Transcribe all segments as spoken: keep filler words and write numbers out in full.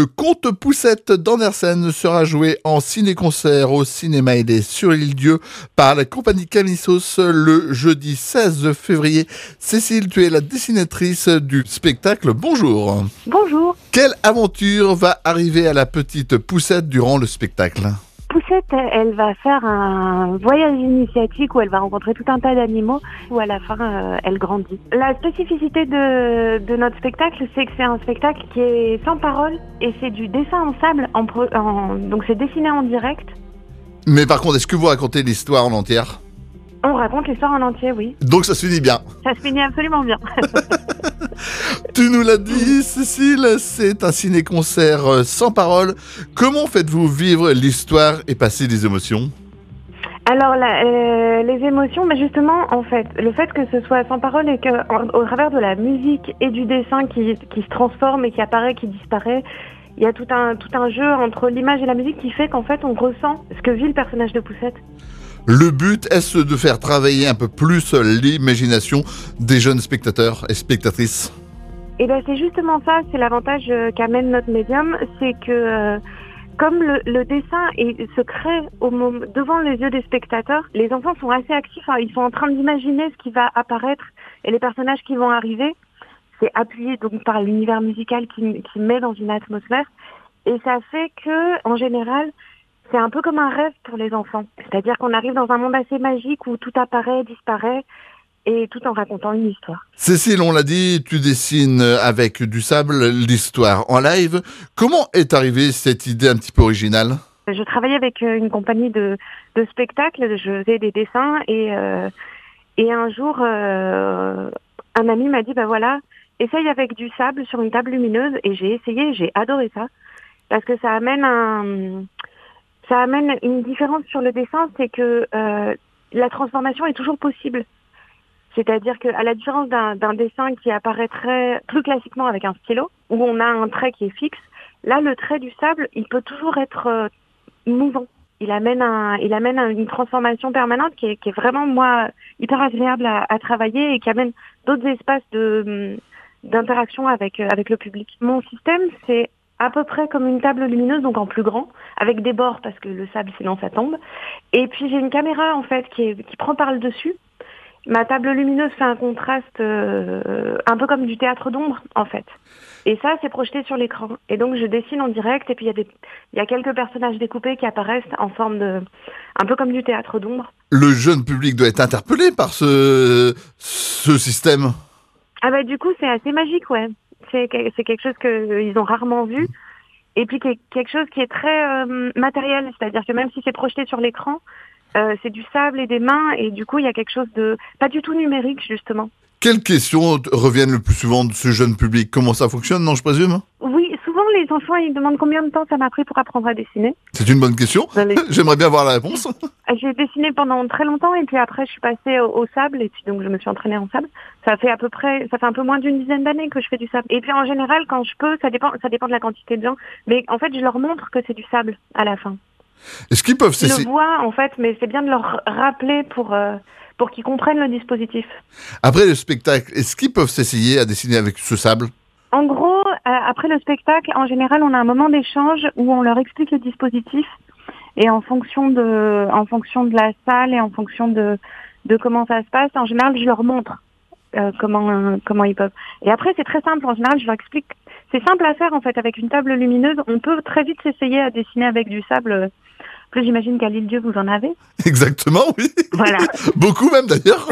Le conte Poucette d'Andersen sera joué en ciné-concert au Cinéma Aidé sur l'Île-Dieu par la compagnie Camissos le jeudi seize février. Cécile, tu es la dessinatrice du spectacle. Bonjour. Bonjour. Quelle aventure va arriver à la petite Poucette durant le spectacle ? Poucette, elle va faire un voyage initiatique où elle va rencontrer tout un tas d'animaux, où à la fin, euh, elle grandit. La spécificité de, de notre spectacle, c'est que c'est un spectacle qui est sans parole et c'est du dessin en sable, en, en, donc c'est dessiné en direct. Mais par contre, est-ce que vous racontez l'histoire en entière ? On raconte l'histoire en entier, oui. Donc ça se finit bien. Ça se finit absolument bien. Tu nous l'as dit, Cécile, c'est un ciné-concert sans parole. Comment faites-vous vivre l'histoire et passer des émotions ? Alors, la, euh, les émotions, mais justement, en fait, le fait que ce soit sans parole et qu'au travers de la musique et du dessin qui, qui se transforme et qui apparaît, qui disparaît, il y a tout un, tout un jeu entre l'image et la musique qui fait qu'en fait, on ressent ce que vit le personnage de Poucette. Le but est-ce de faire travailler un peu plus l'imagination des jeunes spectateurs et spectatrices ? Et ben c'est justement ça, c'est l'avantage qu'amène notre médium, c'est que euh, comme le, le dessin est, se crée au moment, devant les yeux des spectateurs, les enfants sont assez actifs, hein, ils sont en train d'imaginer ce qui va apparaître et les personnages qui vont arriver. C'est appuyé donc par l'univers musical qui, qui met dans une atmosphère et ça fait que en général c'est un peu comme un rêve pour les enfants. C'est-à-dire qu'on arrive dans un monde assez magique où tout apparaît, disparaît, et tout en racontant une histoire. Cécile, on l'a dit, tu dessines avec du sable l'histoire en live. Comment est arrivée cette idée un petit peu originale ? Je travaillais avec une compagnie de, de spectacles, je faisais des dessins, et, euh, et un jour, euh, un ami m'a dit, bah voilà, essaye avec du sable sur une table lumineuse, et j'ai essayé, j'ai adoré ça, parce que ça amène un... Ça amène une différence sur le dessin, c'est que euh, la transformation est toujours possible. C'est-à-dire qu'à la différence d'un, d'un dessin qui apparaîtrait plus classiquement avec un stylo, où on a un trait qui est fixe, là, le trait du sable, il peut toujours être euh, mouvant. Il amène, un, il amène une transformation permanente qui est, qui est vraiment, moi, hyper agréable à, à travailler et qui amène d'autres espaces de, d'interaction avec, avec le public. Mon système, c'est à peu près comme une table lumineuse, donc en plus grand, avec des bords parce que le sable sinon ça tombe. Et puis j'ai une caméra en fait qui, est, qui prend par le dessus. Ma table lumineuse fait un contraste euh, un peu comme du théâtre d'ombre en fait. Et ça c'est projeté sur l'écran. Et donc je dessine en direct et puis il y a des, il y a quelques personnages découpés qui apparaissent en forme de, un peu comme du théâtre d'ombre. Le jeune public doit être interpellé par ce, ce système. Ah bah du coup c'est assez magique, ouais. C'est, c'est quelque chose qu'ils ont rarement vu et puis quelque chose qui est très euh, matériel, c'est-à-dire que même si c'est projeté sur l'écran, euh, c'est du sable et des mains et du coup il y a quelque chose de pas du tout numérique justement. Quelles questions reviennent le plus souvent de ce jeune public ? Comment ça fonctionne, non, je présume ? Oui, souvent les enfants ils demandent combien de temps ça m'a pris pour apprendre à dessiner. C'est une bonne question. Les... J'aimerais bien avoir la réponse. J'ai dessiné pendant très longtemps et puis après je suis passée au, au sable et puis donc je me suis entraînée en sable. Ça fait à peu près, ça fait un peu moins d'une dizaine d'années que je fais du sable. Et puis en général quand je peux, ça dépend, ça dépend de la quantité de gens, mais en fait je leur montre que c'est du sable à la fin. Est-ce qu'ils peuvent Ils le voient en fait, mais c'est bien de leur rappeler pour euh, pour qu'ils comprennent le dispositif. Après le spectacle, est-ce qu'ils peuvent s'essayer à dessiner avec ce sable ? En gros, euh, après le spectacle, en général, on a un moment d'échange où on leur explique le dispositif et en fonction de, en fonction de la salle et en fonction de, de comment ça se passe, en général, je leur montre euh, comment, euh, comment ils peuvent. Et après, c'est très simple. En général, je leur explique. C'est simple à faire en fait avec une table lumineuse. On peut très vite s'essayer à dessiner avec du sable. Plus j'imagine qu'à l'Île-Dieu, vous en avez. Exactement, oui. Voilà. Beaucoup même d'ailleurs.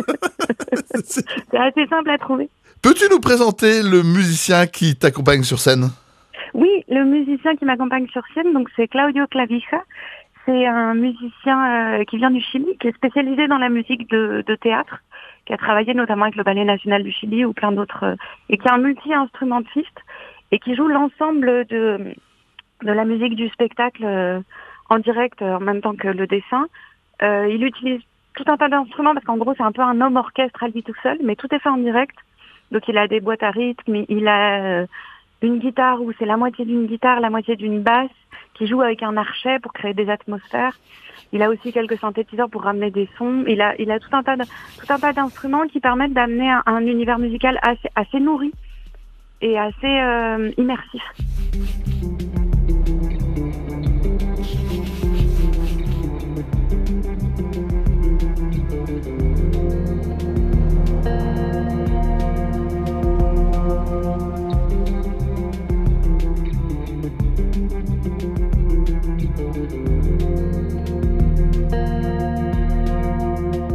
C'est assez simple à trouver. Peux-tu nous présenter le musicien qui t'accompagne sur scène ? Oui, le musicien qui m'accompagne sur scène, donc c'est Claudio Clavija. C'est un musicien euh, qui vient du Chili, qui est spécialisé dans la musique de, de théâtre, qui a travaillé notamment avec le Ballet National du Chili ou plein d'autres, euh, et qui est un multi-instrumentiste et qui joue l'ensemble de, de la musique du spectacle euh, en direct euh, en même temps que le dessin. Euh, il utilise tout un tas d'instruments parce qu'en gros c'est un peu un homme orchestre à lui tout seul, mais tout est fait en direct. Donc il a des boîtes à rythme, il a euh, une guitare où c'est la moitié d'une guitare, la moitié d'une basse, qui joue avec un archet pour créer des atmosphères. Il a aussi quelques synthétiseurs pour ramener des sons. Il a, il a tout un tas de, tout un tas d'instruments qui permettent d'amener un, un univers musical assez, assez nourri et assez euh, immersif.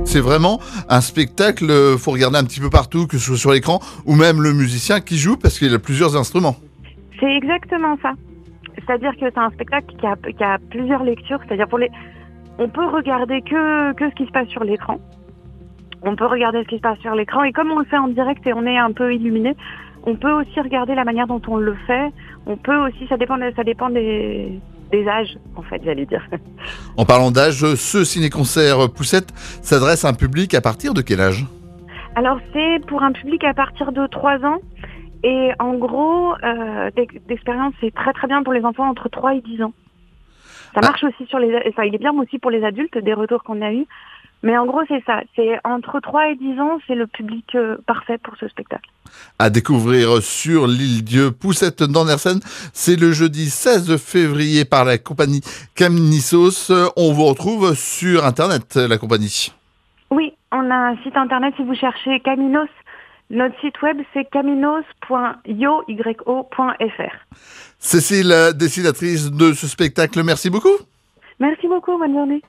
C'est vraiment un spectacle, il faut regarder un petit peu partout, que ce soit sur l'écran, ou même le musicien qui joue, parce qu'il a plusieurs instruments. C'est exactement ça. C'est-à-dire que c'est un spectacle qui a, qui a plusieurs lectures. C'est-à-dire pour les, on peut regarder que, que ce qui se passe sur l'écran. On peut regarder ce qui se passe sur l'écran. Et comme on le fait en direct et on est un peu illuminé, on peut aussi regarder la manière dont on le fait. On peut aussi, ça dépend, ça dépend des, des âges, en fait, j'allais dire. En parlant d'âge, ce ciné-concert Poussette s'adresse à un public à partir de quel âge? Alors, c'est pour un public à partir de trois ans. Et en gros, euh, d'expérience, c'est très très bien pour les enfants entre trois et dix ans. Ça marche ah. aussi sur les... Enfin, il est bien aussi pour les adultes, des retours qu'on a eus. Mais en gros, c'est ça. C'est entre trois et dix ans, c'est le public euh, parfait pour ce spectacle. À découvrir sur l'île Dieu, Poussette d'Andersen, c'est le jeudi seize février par la compagnie Camnissos. On vous retrouve sur Internet, la compagnie. Oui, on a un site Internet si vous cherchez Caminos. Notre site web, c'est caminos point io point f r. Cécile, dessinatrice de ce spectacle, merci beaucoup. Merci beaucoup, bonne journée.